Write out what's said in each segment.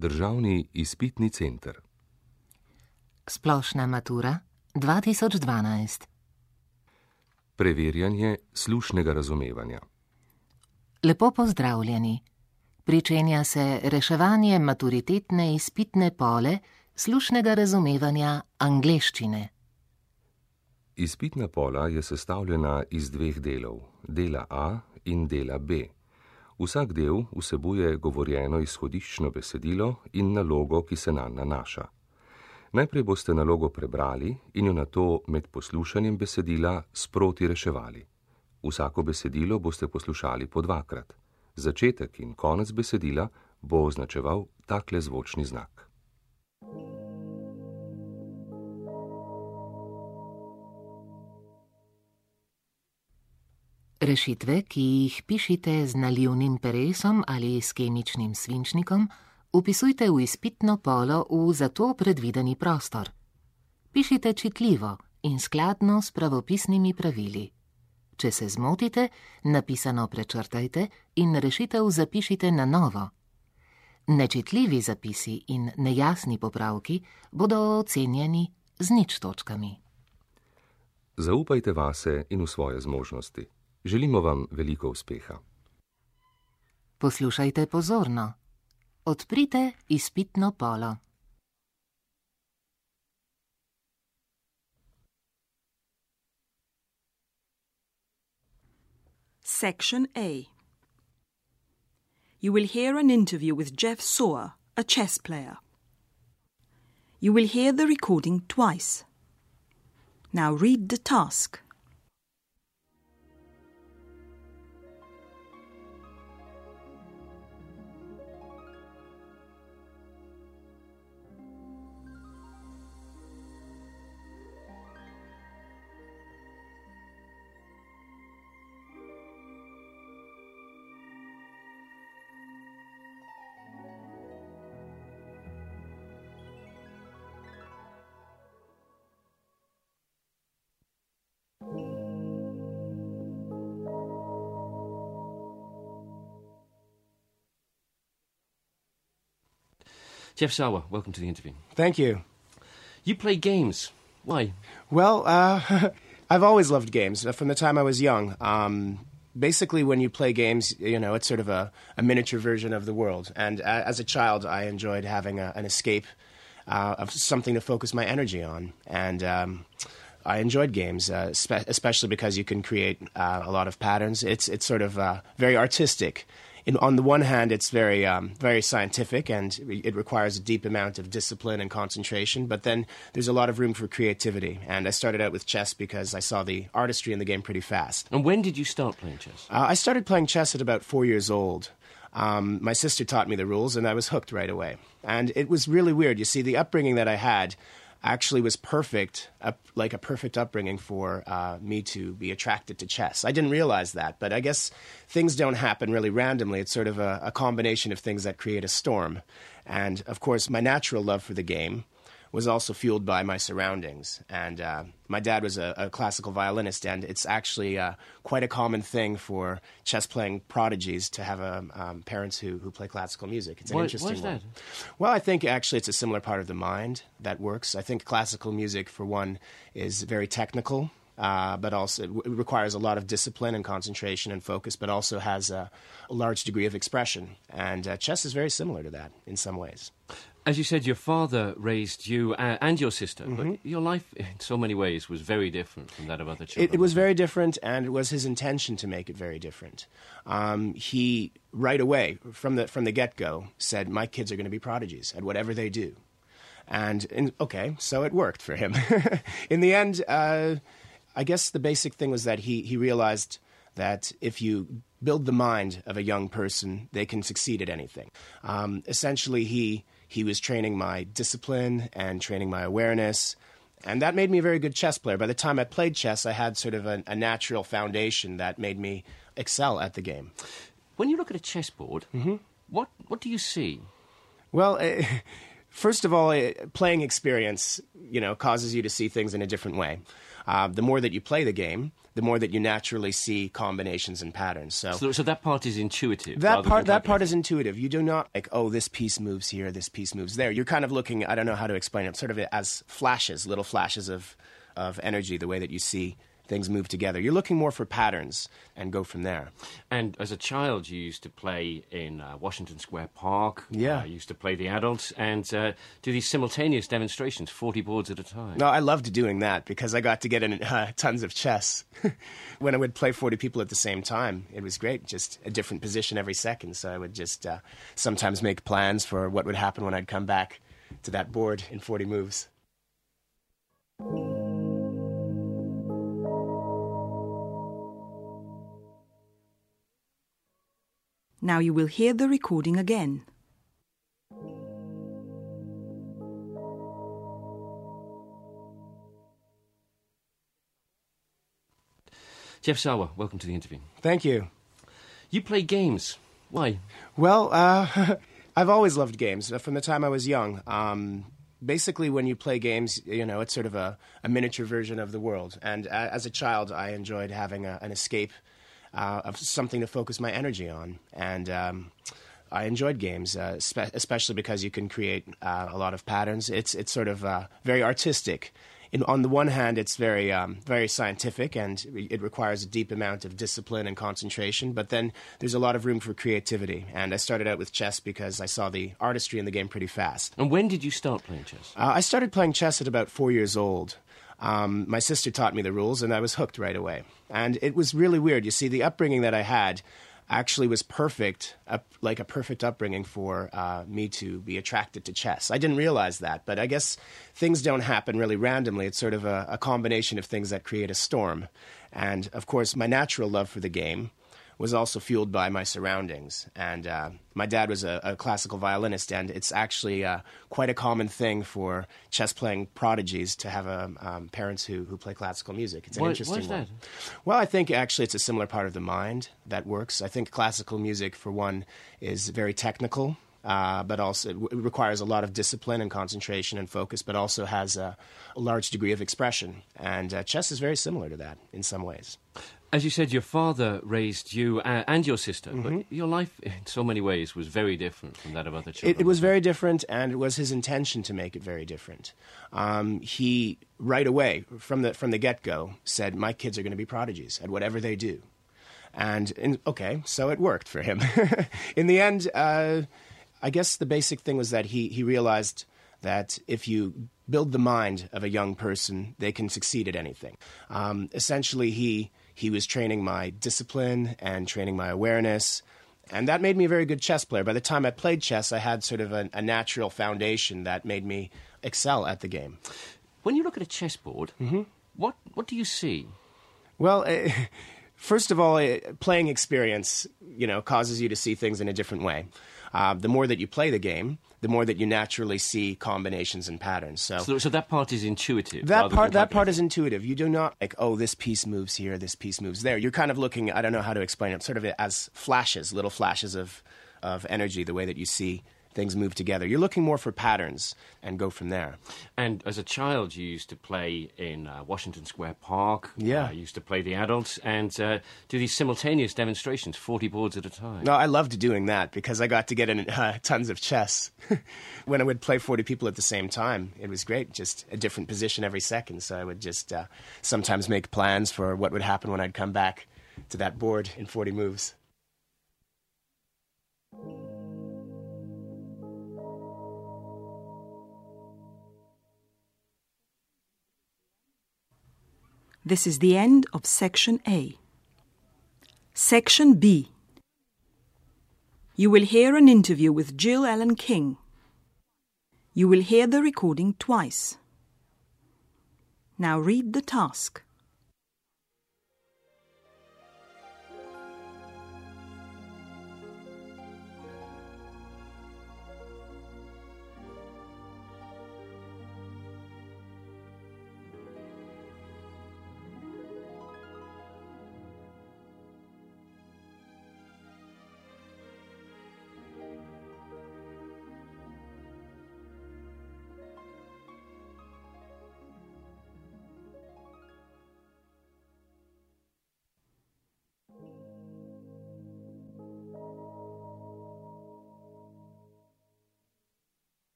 Državni izpitni center. Splošna matura 2012. Preverjanje slušnega razumevanja. Lepo pozdravljeni. Pričenja se reševanje maturitetne izpitne pole slušnega razumevanja angleščine. Izpitna pola je sestavljena iz dveh delov, dela A in dela B. Vsak del vsebuje govorjeno izhodiščno besedilo in nalogo, ki se nanj nanaša. Najprej boste nalogo prebrali in jo nato med poslušanjem besedila sproti reševali. Vsako besedilo boste poslušali po dvakrat. Začetek in konec besedila bo označeval takle zvočni znak. Rešitve, ki jih pišite z nalivnim peresom ali s kemičnim svinčnikom, vpisujte v izpitno polo v za to predvideni prostor. Pišite čitljivo in skladno s pravopisnimi pravili. Če se zmotite, napisano prečrtajte in rešitev zapišite na novo. Nečitljivi zapisi in nejasni popravki bodo ocenjeni z 0 točkami. Zaupajte vase in v svoje zmožnosti. Želimo vam veliko uspeha. Poslušajte pozorno. Odprite izpitno polo. Section A. You will hear an interview with Jeff Sawer, a chess player. You will hear the recording twice. Now read the task. Jeff Sawer, welcome to the interview. Thank you. You play games. Why? Well, I've always loved games from the time I was young. Basically, when you play games, you know, it's sort of a miniature version of the world. And as a child, I enjoyed having an escape of something to focus my energy on. And I enjoyed games, especially because you can create a lot of patterns. It's sort of very artistic. On the one hand, it's very scientific, and it requires a deep amount of discipline and concentration, but then there's a lot of room for creativity. And I started out with chess because I saw the artistry in the game pretty fast. And when did you start playing chess? I started playing chess at about 4 years old. My sister taught me the rules, and I was hooked right away. And it was really weird. You see, the upbringing that I had actually was perfect, like a perfect upbringing for me to be attracted to chess. I didn't realize that, but I guess things don't happen really randomly. It's sort of a combination of things that create a storm. And, of course, my natural love for the game was also fueled by my surroundings. And my dad was a classical violinist, and it's actually quite a common thing for chess-playing prodigies to have parents who play classical music. It's an interesting one. Why is that? Well, I think actually it's a similar part of the mind that works. I think classical music, for one, is very technical, but also it requires a lot of discipline and concentration and focus, but also has a large degree of expression. And chess is very similar to that in some ways. As you said, your father raised you and your sister, but your life in so many ways was very different from that of other children. It was very different, and it was his intention to make it very different. He, right away, from the get-go, said, my kids are going to be prodigies at whatever they do. And, okay, so it worked for him. In the end, I guess the basic thing was that he realized that if you build the mind of a young person, they can succeed at anything. Essentially, he was training my discipline and training my awareness, and that made me a very good chess player. By the time I played chess, I had sort of a natural foundation that made me excel at the game. When you look at a chessboard, what do you see? Well, first of all, playing experience, causes you to see things in a different way. The more that you play the game, the more that you naturally see combinations and patterns. So that part is intuitive. That part is intuitive. You do not like, oh, this piece moves here, this piece moves there. You're kind of looking, I don't know how to explain it, sort of as flashes, little flashes of energy, the way that you see things move together. You're looking more for patterns and go from there. And as a child, you used to play in Washington Square Park. Yeah. You used to play the adults and do these simultaneous demonstrations, 40 boards at a time. No, I loved doing that because I got to get in tons of chess. When I would play 40 people at the same time, it was great, just a different position every second. So I would just sometimes make plans for what would happen when I'd come back to that board in 40 moves. Now you will hear the recording again. Jeff Sawa, welcome to the interview. Thank you. You play games. Why? Well, I've always loved games from the time I was young. Basically, when you play games, you know, it's sort of a miniature version of the world. And as a child, I enjoyed having an escape of something to focus my energy on. And I enjoyed games, especially because you can create a lot of patterns. It's sort of very artistic. On the one hand, it's very scientific, and it requires a deep amount of discipline and concentration, but then there's a lot of room for creativity. And I started out with chess because I saw the artistry in the game pretty fast. And when did you start playing chess? I started playing chess at about 4 years old. My sister taught me the rules, and I was hooked right away. And it was really weird. You see, the upbringing that I had actually was perfect, like a perfect upbringing for me to be attracted to chess. I didn't realize that, but I guess things don't happen really randomly. It's sort of a combination of things that create a storm. And, of course, my natural love for the game was also fueled by my surroundings. And my dad was a classical violinist, and it's actually quite a common thing for chess-playing prodigies to have parents who play classical music. It's an interesting one. Why is that? Well, I think actually it's a similar part of the mind that works. I think classical music, for one, is very technical, but also it requires a lot of discipline and concentration and focus, but also has a large degree of expression. And chess is very similar to that in some ways. As you said, your father raised you and your sister, but your life in so many ways was very different from that of other children. It was very different, and it was his intention to make it very different. He, right away, from the get-go, said, my kids are going to be prodigies at whatever they do. And okay, so it worked for him. In the end, I guess the basic thing was that he realized that if you build the mind of a young person, they can succeed at anything. Essentially, he was training my discipline and training my awareness, and that made me a very good chess player. By the time I played chess, I had sort of a natural foundation that made me excel at the game. When you look at a chessboard, what do you see? Well, first of all, playing experience, causes you to see things in a different way. The more that you play the game, the more that you naturally see combinations and patterns. So that part is intuitive. That part is intuitive. You do not like, oh, this piece moves here, this piece moves there. You're kind of looking, I don't know how to explain it, sort of as flashes, little flashes of energy, the way that you see things move together. You're looking more for patterns and go from there. And as a child, you used to play in Washington Square Park. Yeah. You used to play the adults and do these simultaneous demonstrations, 40 boards at a time. No, I loved doing that because I got to get in tons of chess. When I would play 40 people at the same time, it was great, just a different position every second. So I would just sometimes make plans for what would happen when I'd come back to that board in 40 moves. This is the end of Section A. Section B. You will hear an interview with Jill Ellen King. You will hear the recording twice. Now read the task.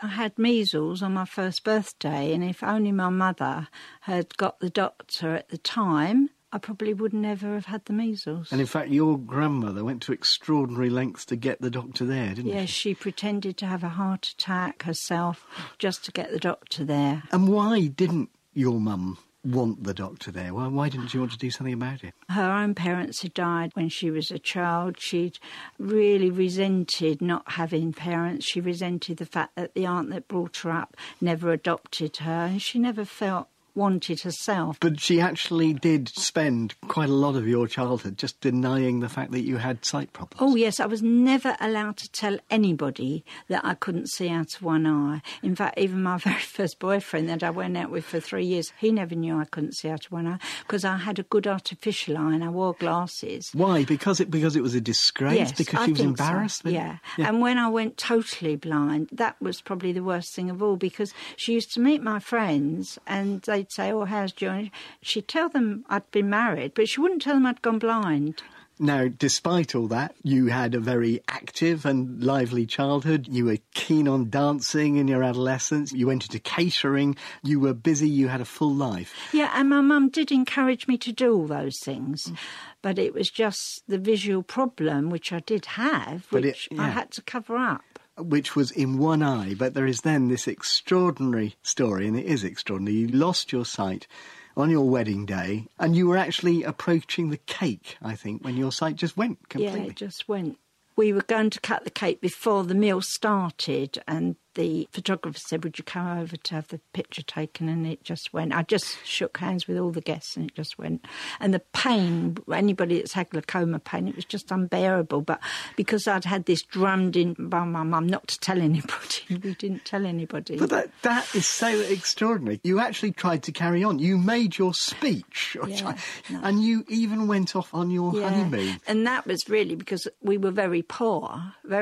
I had measles on my first birthday, and if only my mother had got the doctor at the time, I probably would never have had the measles. And in fact, your grandmother went to extraordinary lengths to get the doctor there, didn't she? Yes, she pretended to have a heart attack herself just to get the doctor there. And why didn't your mum want the doctor there? Why didn't she want to do something about it? Her own parents had died when she was a child. She'd really resented not having parents. She resented the fact that the aunt that brought her up never adopted her, and she never felt wanted herself. But she actually did spend quite a lot of your childhood just denying the fact that you had sight problems. Oh, yes, I was never allowed to tell anybody that I couldn't see out of one eye. In fact, even my very first boyfriend that I went out with for 3 years, he never knew I couldn't see out of one eye because I had a good artificial eye and I wore glasses. Why? Because it was a disgrace? Yes, because I she was think embarrassed? So. Yeah. And when I went totally blind, that was probably the worst thing of all, because she used to meet my friends and they'd say, "Oh, how's Johnny?" She'd tell them I'd been married, but she wouldn't tell them I'd gone blind. Now, despite all that, you had a very active and lively childhood. You were keen on dancing in your adolescence. You went into catering. You were busy. You had a full life. Yeah, and my mum did encourage me to do all those things. But it was just the visual problem, which I did have, which I had to cover up. Which was in one eye, but there is then this extraordinary story, and it is extraordinary. You lost your sight on your wedding day, and you were actually approaching the cake, I think, when your sight just went completely. Yeah, it just went. We were going to cut the cake before the meal started, and the photographer said, "Would you come over to have the picture taken?" And it just went. I just shook hands with all the guests and it just went. And the pain, anybody that's had glaucoma pain, it was just unbearable. But because I'd had this drummed in by my mum not to tell anybody, we didn't tell anybody. But that is so extraordinary. You actually tried to carry on. You made your speech. And you even went off on your honeymoon. And that was really because we were very poor,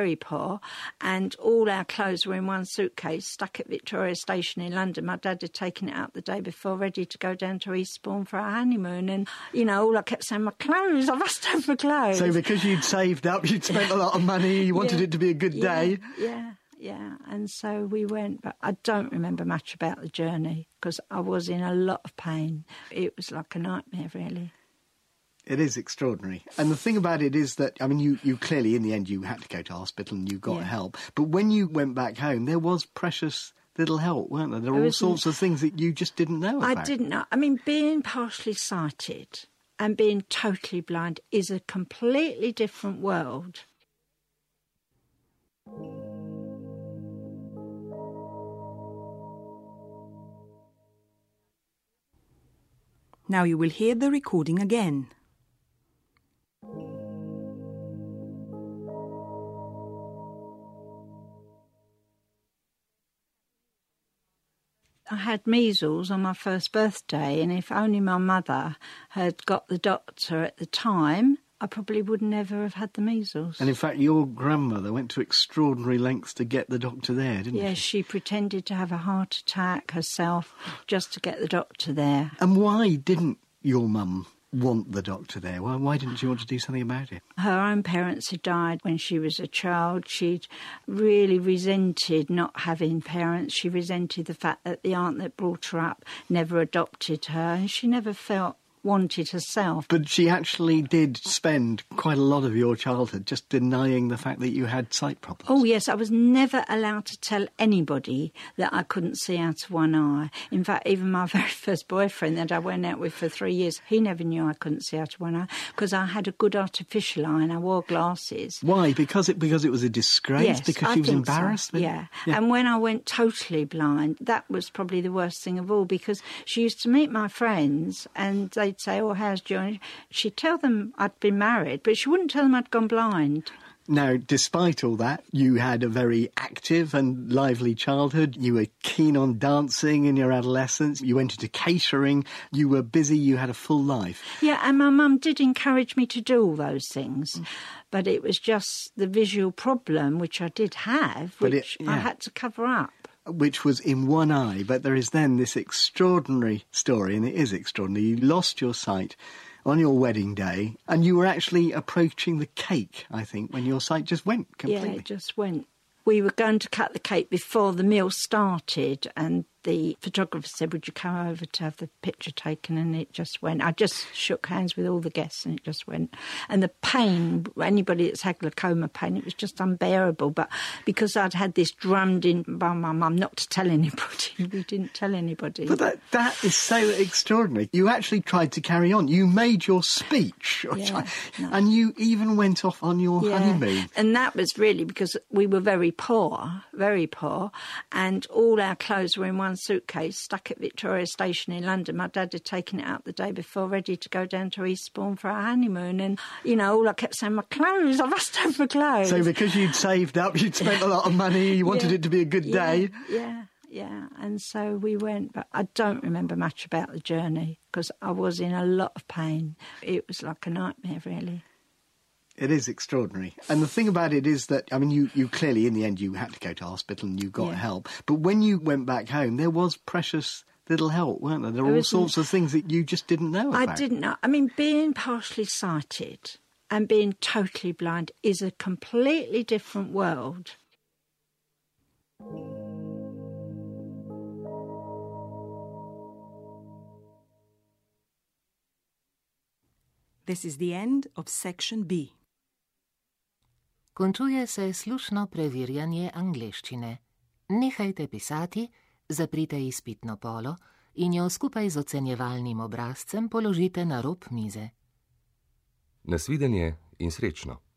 and all our clothes were in one suitcase stuck at Victoria Station in London. My dad had taken it out the day before, ready to go down to Eastbourne for our honeymoon. And, all I kept saying, my clothes, I must have my clothes. So because you'd saved up, you'd spent a lot of money, you wanted it to be a good day. Yeah. And so we went, but I don't remember much about the journey because I was in a lot of pain. It was like a nightmare, really. It is extraordinary. And the thing about it is that, you clearly, in the end, you had to go to hospital and you got help. But when you went back home, there was precious little help, weren't there? There were all sorts of things that you just didn't know about. I didn't know. Being partially sighted and being totally blind is a completely different world. Now you will hear the recording again. I had measles on my first birthday, and if only my mother had got the doctor at the time, I probably would never have had the measles. And in fact, your grandmother went to extraordinary lengths to get the doctor there, didn't she? Yes, she pretended to have a heart attack herself just to get the doctor there. And why didn't your mum want the doctor there? Why didn't she want to do something about it? Her own parents had died when she was a child. She'd really resented not having parents. She resented the fact that the aunt that brought her up never adopted her, and she never felt wanted herself. But she actually did spend quite a lot of your childhood just denying the fact that you had sight problems. Oh, yes, I was never allowed to tell anybody that I couldn't see out of one eye. In fact, even my very first boyfriend that I went out with for 3 years, he never knew I couldn't see out of one eye because I had a good artificial eye and I wore glasses. Why? Because it was a disgrace? Yes, because she was embarrassed? So. Yeah. And when I went totally blind, that was probably the worst thing of all because she used to meet my friends and they'd say, "Oh, how's Johnny?" She'd tell them I'd been married, but she wouldn't tell them I'd gone blind. Now, despite all that, you had a very active and lively childhood. You were keen on dancing in your adolescence. You went into catering. You were busy. You had a full life. Yeah, and my mum did encourage me to do all those things. But it was just the visual problem, which I did have, which I had to cover up. Which was in one eye, but there is then this extraordinary story, and it is extraordinary. You lost your sight on your wedding day, and you were actually approaching the cake, I think, when your sight just went completely. Yeah, it just went. We were going to cut the cake before the meal started, and the photographer said, would you come over to have the picture taken? And it just went. I just shook hands with all the guests and it just went. And the pain, anybody that's had glaucoma pain, it was just unbearable. But because I'd had this drummed in by my mum not to tell anybody, we didn't tell anybody. But that is so extraordinary. You actually tried to carry on. You made your speech, and you even went off on your honeymoon. And that was really because we were very poor, and all our clothes were in one suitcase stuck at Victoria Station in London. My dad had taken it out the day before, ready to go down to Eastbourne for our honeymoon. And, all I kept saying, my clothes, I must have my clothes. So because you'd saved up, you'd spent a lot of money, you wanted it to be a good day. Yeah, and so we went, but I don't remember much about the journey because I was in a lot of pain. It was like a nightmare, really. It is extraordinary. And the thing about it is that, you clearly, in the end, you had to go to hospital and you got help. But when you went back home, there was precious little help, weren't there? There were all sorts of things that you just didn't know about. I didn't know. Being partially sighted and being totally blind is a completely different world. This is the end of section B. Končuje se slušno preverjanje angleščine. Nehajte pisati, zaprite izpitno polo in jo skupaj z ocenjevalnim obrazcem položite na rob mize. Nasvidenje in srečno.